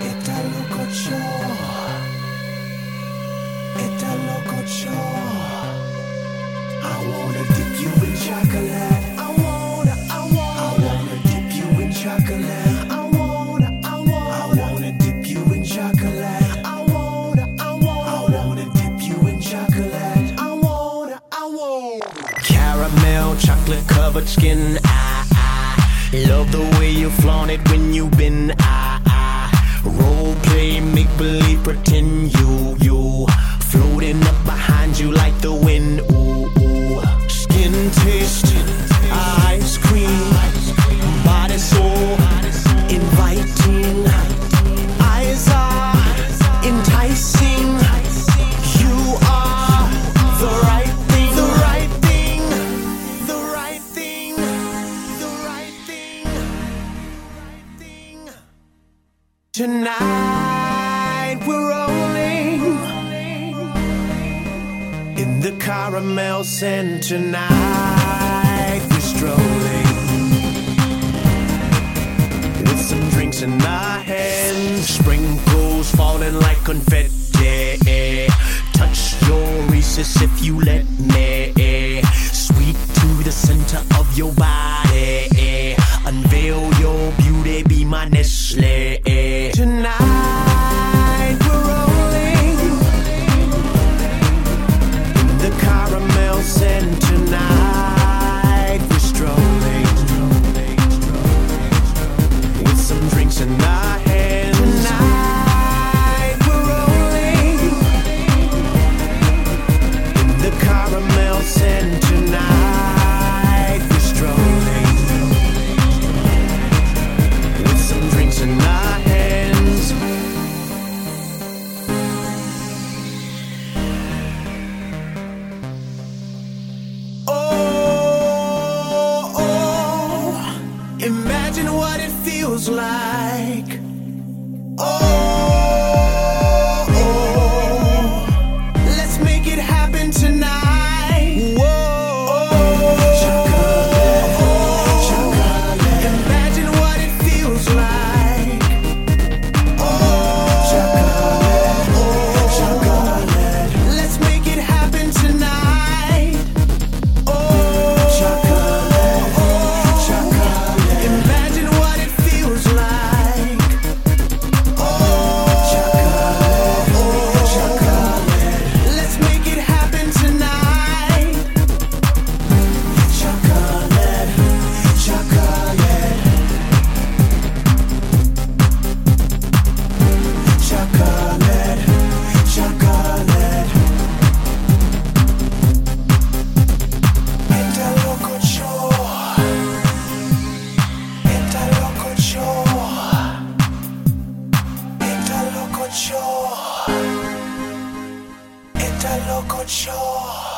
Está lococho. Está lococho. I wanna dip you in chocolate. I wanna dip you in chocolate. I wanna dip you in chocolate. I wanna dip you in chocolate. I wanna. Caramel, chocolate covered skin. I love the way you flaunt it when you been. Role play, make believe, pretend you floating up behind you like the wind. Ooh, ooh. Skin taste, ice cream, body so inviting. Eyes are enticing. You are the right thing, the right thing, the right thing, the right thing, right thing. Tonight we're rolling in the caramel scent. Tonight we're strolling with some drinks in our hands. Sprinkles falling like confetti. Touch your Reese's if you let me. Sweet to the center of your body. Unveil your beauty, be my Nestle. Tonight we're rolling in the caramel scent. Tonight we're strolling with some drinks in our hands. Tonight we're rolling in the caramel scent. Tonight we're strolling with some drinks in our hands. Oh, oh, imagine what it feels like. Oh, oh, let's make it happen tonight. Whoa, chocolate, chocolate. Imagine what it feels like. Oh, chocolate, chocolate. Let's make it happen tonight. Oh, chocolate, chocolate. Imagine what it feels like. Oh, chocolate, chocolate. Let's make it happen tonight. Chocolate, chocolate. Chocolate, chocolate. Está lococho. Está lococho. Está lococho. Está lococho.